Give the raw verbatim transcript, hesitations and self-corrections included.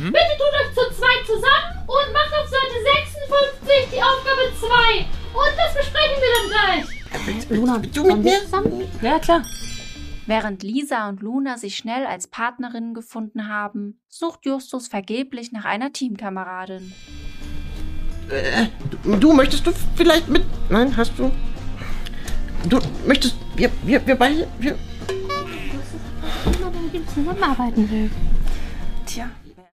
Mhm. Bitte tut euch zu zweit zusammen und macht auf Seite sechsundfünfzig die Aufgabe zwei. Und das besprechen wir dann gleich. Luna, du mit mir zusammen? Ja, klar. Während Lisa und Luna sich schnell als Partnerinnen gefunden haben, sucht Justus vergeblich nach einer Teamkameradin. Äh, du, du, möchtest du vielleicht mit... Nein, hast du... Du möchtest... Wir, wir, wir beide... Wir... Was ist, wenn man mit ihm zusammenarbeiten will? Tja,